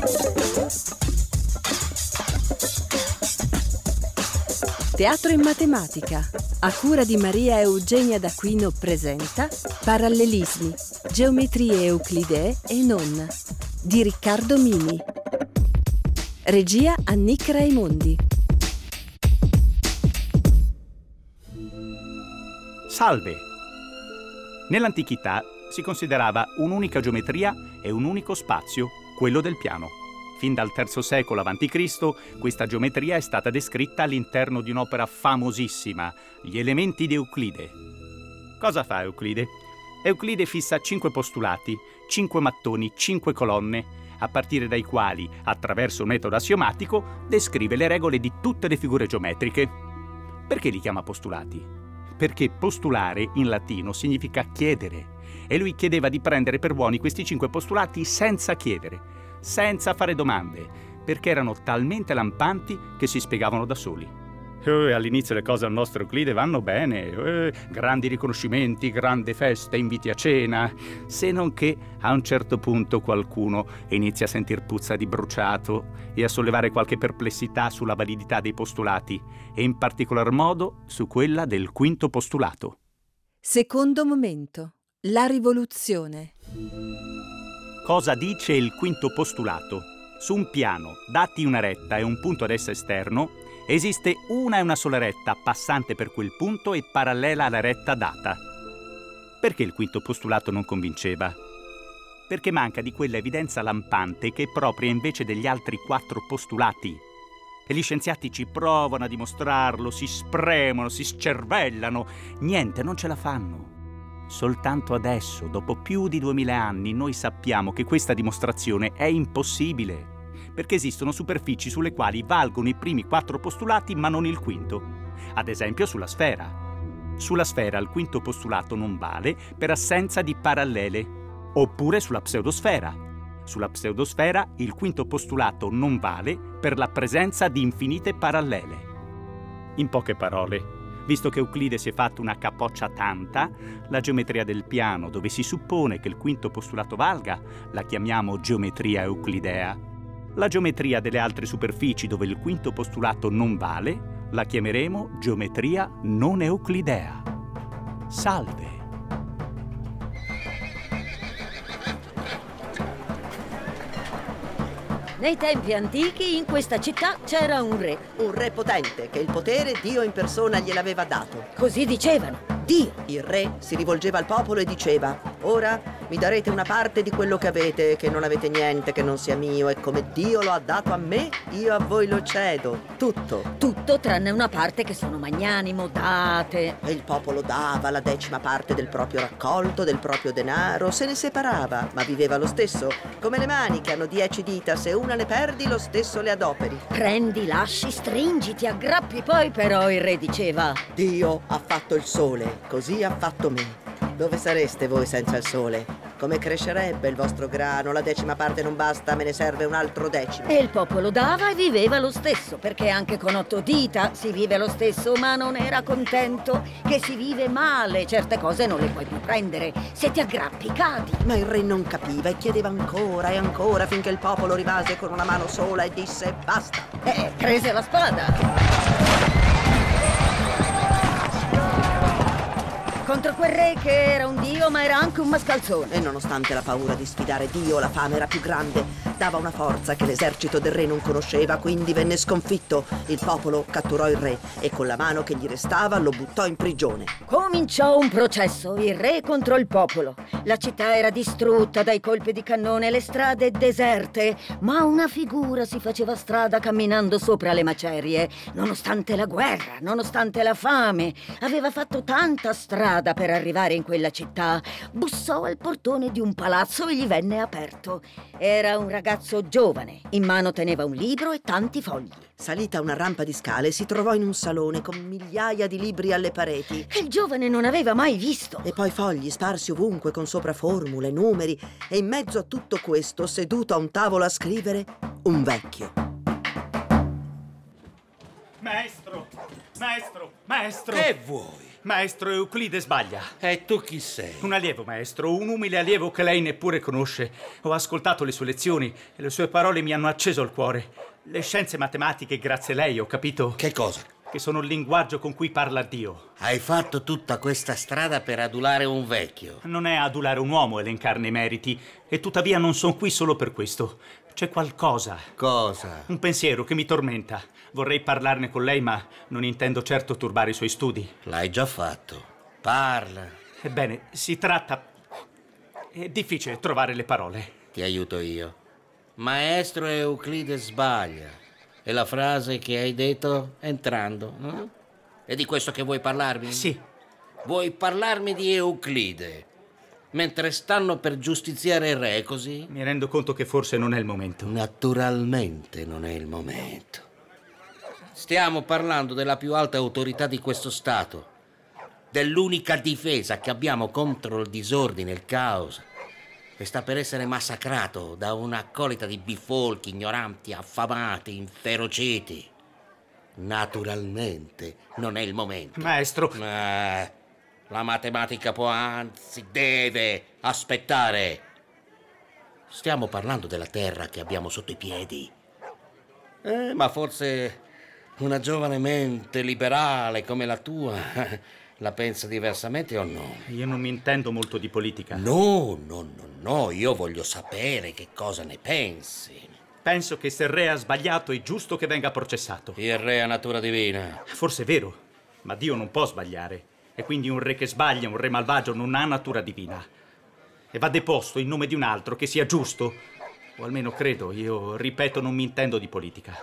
Teatro in matematica, a cura di Maria Eugenia D'Aquino, presenta Parallelismi, geometrie euclidee e non, di Riccardo Mini. Regia Annick Raimondi. Salve! Nell'antichità si considerava un'unica geometria e un unico spazio, quello del piano. Fin dal III secolo a.C. questa geometria è stata descritta all'interno di un'opera famosissima, Gli elementi di Euclide. Cosa fa Euclide? Euclide fissa 5 postulati, 5 mattoni, 5 colonne, a partire dai quali, attraverso il metodo assiomatico, descrive le regole di tutte le figure geometriche. Perché li chiama postulati? Perché postulare in latino significa chiedere, e lui chiedeva di prendere per buoni questi 5 postulati senza chiedere, senza fare domande, perché erano talmente lampanti che si spiegavano da soli. All'inizio le cose al nostro Euclide vanno bene, grandi riconoscimenti, grandi feste, inviti a cena, se non che a un certo punto qualcuno inizia a sentir puzza di bruciato e a sollevare qualche perplessità sulla validità dei postulati, e in particolar modo su quella del quinto postulato. Secondo momento, la rivoluzione. Cosa dice il quinto postulato? Su un piano, dati una retta e un punto ad essa esterno, esiste una e una sola retta passante per quel punto e parallela alla retta data. Perché il quinto postulato non convinceva? Perché manca di quella evidenza lampante che è propria invece degli altri 4 postulati. E gli scienziati ci provano a dimostrarlo, si spremono, si scervellano, niente, non ce la fanno. Soltanto adesso, dopo più di 2000 anni, noi sappiamo che questa dimostrazione è impossibile, perché esistono superfici sulle quali valgono i primi 4 postulati ma non il quinto. Ad esempio sulla sfera. Sulla sfera il quinto postulato non vale per assenza di parallele. Oppure sulla pseudosfera. Sulla pseudosfera il quinto postulato non vale per la presenza di infinite parallele. In poche parole, visto che Euclide si è fatto una capoccia tanta, la geometria del piano, dove si suppone che il quinto postulato valga, la chiamiamo geometria euclidea. La geometria delle altre superfici, dove il quinto postulato non vale, la chiameremo geometria non euclidea. Salve! Nei tempi antichi in questa città c'era un re. Un re potente, che il potere Dio in persona gliel'aveva dato. Così dicevano. Dio. Il re si rivolgeva al popolo e diceva: ora mi darete una parte di quello che avete, che non avete niente che non sia mio, e come Dio lo ha dato a me, io a voi lo cedo. Tutto. Tutto tranne una parte che sono magnanimo, date. E il popolo dava la 10ª parte del proprio raccolto, del proprio denaro, se ne separava, ma viveva lo stesso. Come le mani che hanno 10 dita, se una ne perdi lo stesso le adoperi. Prendi, lasci, stringi, ti aggrappi. Poi però il re diceva: Dio ha fatto il sole, così ha fatto me. Dove sareste voi senza il sole? Come crescerebbe il vostro grano? La 10ª parte non basta, me ne serve un altro 10. E il popolo dava e viveva lo stesso, perché anche con 8 dita si vive lo stesso, ma non era contento, che si vive male, certe cose non le puoi più prendere, se ti aggrappi cadi. Ma il re non capiva e chiedeva ancora e ancora, finché il popolo rimase con una mano sola e disse: basta. E prese la spada. Contro quel re che era un dio ma era anche un mascalzone. E nonostante la paura di sfidare Dio, la fame era più grande. Dava una forza che l'esercito del re non conosceva, quindi venne sconfitto. Il popolo catturò il re e con la mano che gli restava lo buttò in prigione. Cominciò un processo, il re contro il popolo. La città era distrutta dai colpi di cannone, le strade deserte, ma una figura si faceva strada camminando sopra le macerie. Nonostante la guerra, nonostante la fame, aveva fatto tanta strada per arrivare in quella città. Bussò al portone di un palazzo e gli venne aperto. Era un ragazzo giovane, in mano teneva un libro e tanti fogli. Salita una rampa di scale, si trovò in un salone con migliaia di libri alle pareti che il giovane non aveva mai visto. E poi fogli sparsi ovunque con sopra formule, numeri, e in mezzo a tutto questo, seduto a un tavolo a scrivere, un vecchio. Maestro! Maestro! Maestro! Che vuoi? Maestro, Euclide sbaglia. E tu chi sei? Un allievo, maestro, un umile allievo che lei neppure conosce. Ho ascoltato le sue lezioni e le sue parole mi hanno acceso il cuore. Le scienze matematiche, grazie a lei, ho capito Che cosa? che sono il linguaggio con cui parla Dio. Hai fatto tutta questa strada per adulare un vecchio. Non è adulare un uomo elencarne i meriti, e tuttavia non sono qui solo per questo. C'è qualcosa, Cosa? un pensiero che mi tormenta. Vorrei parlarne con lei, ma non intendo certo turbare i suoi studi. L'hai già fatto. Parla. Ebbene, si tratta... È difficile trovare le parole. Ti aiuto io. Maestro Euclide sbaglia. È la frase che hai detto entrando. È di questo che vuoi parlarmi? Sì, Vuoi parlarmi di Euclide? Mentre stanno per giustiziare il re, così? mi rendo conto che forse non è il momento. Naturalmente non è il momento. Stiamo parlando della più alta autorità di questo Stato, dell'unica difesa che abbiamo contro il disordine, il caos, e sta per essere massacrato da un'accolita di bifolchi, ignoranti, affamati, inferociti. Naturalmente non è il momento. Maestro, La matematica può, anzi deve aspettare. Stiamo parlando della terra che abbiamo sotto i piedi. Ma forse una giovane mente liberale come la tua la pensa diversamente o no? io non mi intendo molto di politica. No, io voglio sapere che cosa ne pensi. Penso che se il re ha sbagliato è giusto che venga processato. Il re ha natura divina. Forse è vero, ma Dio non può sbagliare. E quindi un re che sbaglia, un re malvagio, non ha natura divina. E va deposto in nome di un altro che sia giusto. O almeno credo, io ripeto, non mi intendo di politica.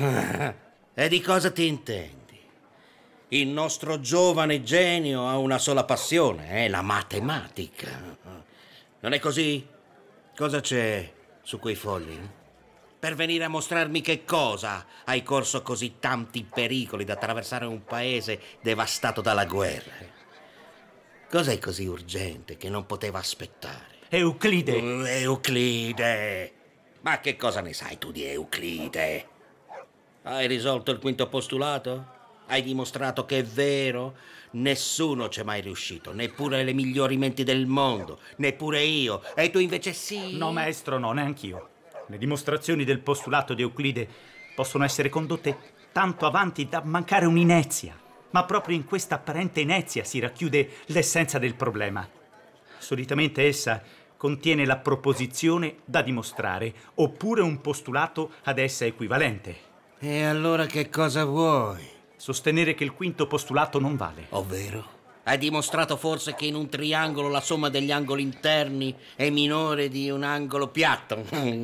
E di cosa ti intendi? Il nostro giovane genio ha una sola passione, la matematica. Non è così? Cosa c'è su quei fogli? Per venire a mostrarmi che cosa hai corso così tanti pericoli da attraversare un paese devastato dalla guerra? Cos'è così urgente che non poteva aspettare? Euclide! Euclide! Ma che cosa ne sai tu di Euclide? Hai risolto il quinto postulato? Hai dimostrato che è vero? Nessuno c'è mai riuscito, neppure le migliori menti del mondo, neppure io. E tu invece sì? No, maestro, no, neanch'io. Le dimostrazioni del postulato di Euclide possono essere condotte tanto avanti da mancare un'inezia. Ma proprio in questa apparente inezia si racchiude l'essenza del problema. Solitamente essa contiene la proposizione da dimostrare, oppure un postulato ad essa equivalente. E allora che cosa vuoi? Sostenere che il quinto postulato non vale. Ovvero? Hai dimostrato forse che in un triangolo la somma degli angoli interni è minore di un angolo piatto?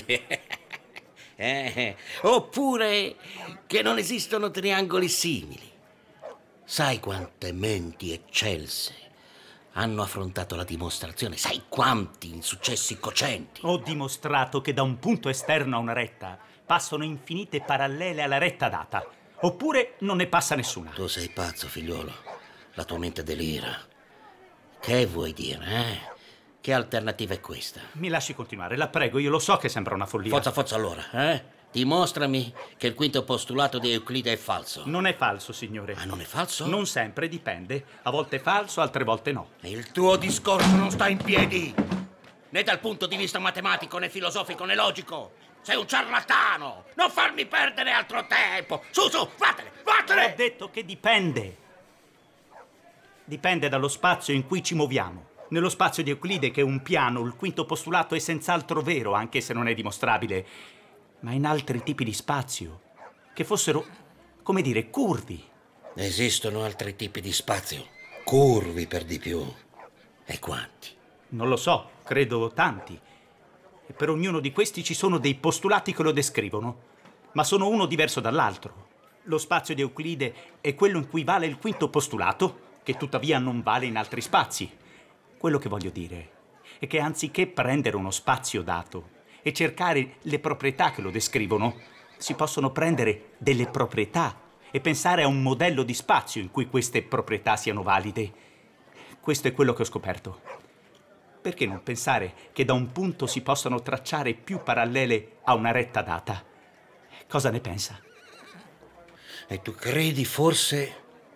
Oppure che non esistono triangoli simili? Sai quante menti eccelse hanno affrontato la dimostrazione? Sai quanti insuccessi cocenti? Ho dimostrato che da un punto esterno a una retta passano infinite parallele alla retta data. Oppure non ne passa nessuna. Tu sei pazzo, figliuolo. La tua mente delira. Che vuoi dire, Che alternativa è questa? Mi lasci continuare, la prego, io lo so che sembra una follia. Forza allora, Dimostrami che il quinto postulato di Euclide è falso. Non è falso, signore. Ah, non è falso? Non sempre, dipende. A volte è falso, altre volte no. Il tuo discorso non sta in piedi, né dal punto di vista matematico, né filosofico, né logico. Sei un ciarlatano! Non farmi perdere altro tempo! Su, vattene! Ho detto che dipende. Dipende dallo spazio in cui ci muoviamo. Nello spazio di Euclide, che è un piano, il quinto postulato è senz'altro vero, anche se non è dimostrabile. Ma in altri tipi di spazio, che fossero, come dire, curvi. Esistono altri tipi di spazio, curvi per di più. E quanti? Non lo so, credo tanti. E per ognuno di questi ci sono dei postulati che lo descrivono, ma sono uno diverso dall'altro. Lo spazio di Euclide è quello in cui vale il quinto postulato, che tuttavia non vale in altri spazi. Quello che voglio dire è che anziché prendere uno spazio dato e cercare le proprietà che lo descrivono, si possono prendere delle proprietà e pensare a un modello di spazio in cui queste proprietà siano valide. Questo è quello che ho scoperto. Perché non pensare che da un punto si possano tracciare più parallele a una retta data? Cosa ne pensa? E tu credi forse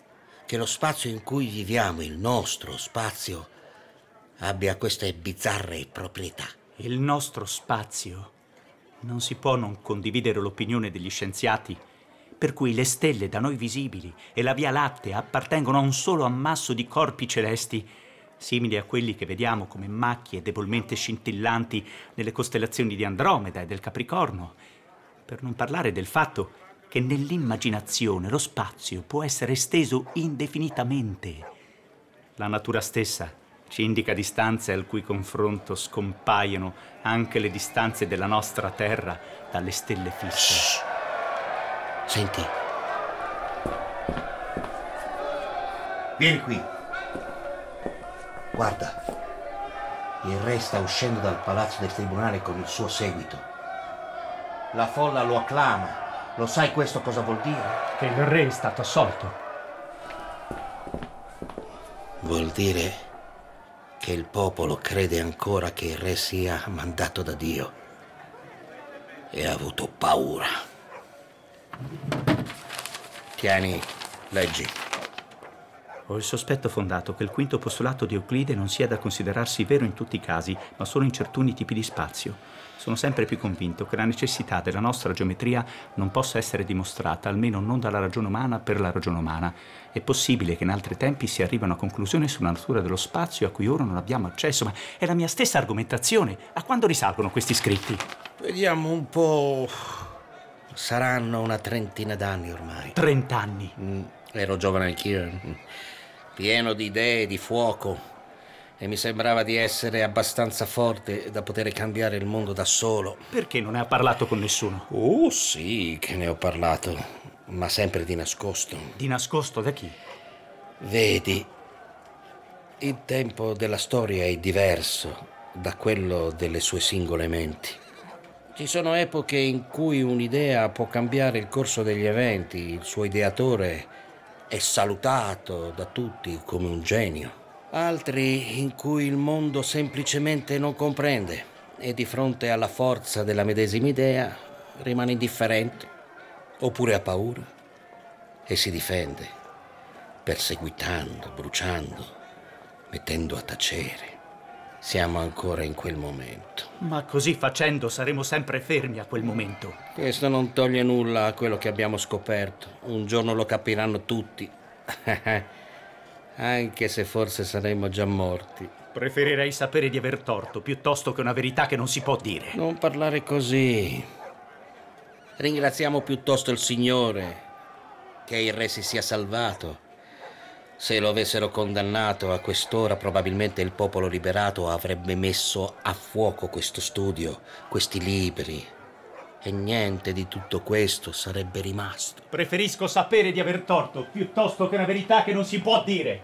che lo spazio in cui viviamo, il nostro spazio, abbia queste bizzarre proprietà. Il nostro spazio. Non si può non condividere l'opinione degli scienziati per cui le stelle da noi visibili e la Via Lattea appartengono a un solo ammasso di corpi celesti, simili a quelli che vediamo come macchie debolmente scintillanti nelle costellazioni di Andromeda e del Capricorno, per non parlare del fatto che nell'immaginazione lo spazio può essere esteso indefinitamente. La natura stessa ci indica distanze al cui confronto scompaiono anche le distanze della nostra Terra dalle stelle fisse. Shh. Senti. Vieni qui. Guarda. Il re sta uscendo dal palazzo del tribunale con il suo seguito. La folla lo acclama. Lo sai questo cosa vuol dire? Che il re è stato assolto. Vuol dire che il popolo crede ancora che il re sia mandato da Dio e ha avuto paura. Tieni, leggi. Ho il sospetto fondato che il quinto postulato di Euclide non sia da considerarsi vero in tutti i casi, ma solo in certuni tipi di spazio. Sono sempre più convinto che la necessità della nostra geometria non possa essere dimostrata, almeno non dalla ragione umana per la ragione umana. È possibile che in altri tempi si arrivi a una conclusione sulla natura dello spazio a cui ora non abbiamo accesso, ma è la mia stessa argomentazione. A quando risalgono questi scritti? Vediamo un po'. Saranno una trentina d'anni ormai. 30 anni. Ero giovane anch'io, pieno di idee, di fuoco, e mi sembrava di essere abbastanza forte da poter cambiare il mondo da solo. Perché non ne ha parlato con nessuno? Oh sì, che ne ho parlato, ma sempre di nascosto. Di nascosto da chi? Vedi, il tempo della storia è diverso da quello delle sue singole menti. Ci sono epoche in cui un'idea può cambiare il corso degli eventi, il suo ideatore è salutato da tutti come un genio. Altri in cui il mondo semplicemente non comprende e di fronte alla forza della medesima idea rimane indifferente oppure ha paura e si difende, perseguitando, bruciando, mettendo a tacere. Siamo ancora in quel momento. Ma così facendo saremo sempre fermi a quel momento. Questo non toglie nulla a quello che abbiamo scoperto. Un giorno lo capiranno tutti. Anche se forse saremmo già morti. Preferirei sapere di aver torto piuttosto che una verità che non si può dire. Non parlare così. Ringraziamo piuttosto il Signore che il re si sia salvato. Se lo avessero condannato a quest'ora, probabilmente il popolo liberato avrebbe messo a fuoco questo studio, questi libri. E niente di tutto questo sarebbe rimasto. Preferisco sapere di aver torto piuttosto che una verità che non si può dire.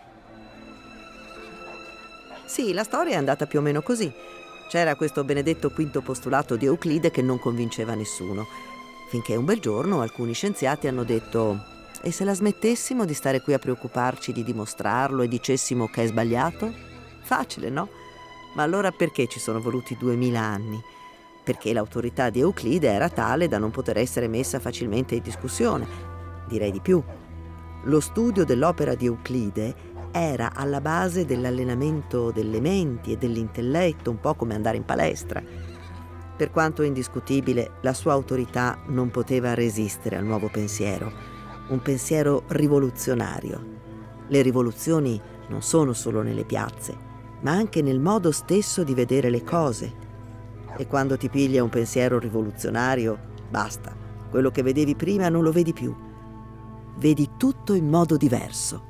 Sì, la storia è andata più o meno così. C'era questo benedetto quinto postulato di Euclide che non convinceva nessuno, finché un bel giorno alcuni scienziati hanno detto: e se la smettessimo di stare qui a preoccuparci di dimostrarlo e dicessimo che è sbagliato? Facile, no? Ma allora perché ci sono voluti 2000 anni? Perché l'autorità di Euclide era tale da non poter essere messa facilmente in discussione. Direi di più. Lo studio dell'opera di Euclide era alla base dell'allenamento delle menti e dell'intelletto, un po' come andare in palestra. Per quanto indiscutibile, la sua autorità non poteva resistere al nuovo pensiero. Un pensiero rivoluzionario. Le rivoluzioni non sono solo nelle piazze, ma anche nel modo stesso di vedere le cose. E quando ti piglia un pensiero rivoluzionario, basta. Quello che vedevi prima non lo vedi più. Vedi tutto in modo diverso.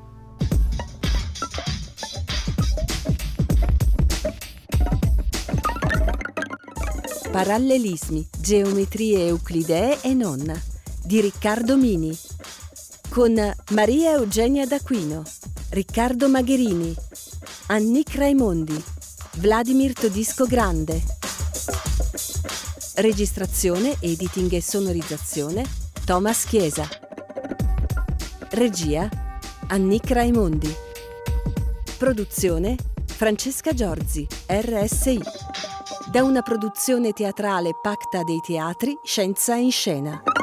Parallelismi, geometrie euclidee e non, di Riccardo Mini, con Maria Eugenia D'Aquino, Riccardo Magherini, Annick Raimondi, Vladimir Todisco Grande. Registrazione, editing e sonorizzazione Thomas Chiesa. Regia Annick Raimondi. Produzione Francesca Giorzi, RSI. Da una produzione teatrale Pacta dei Teatri Scienza in Scena.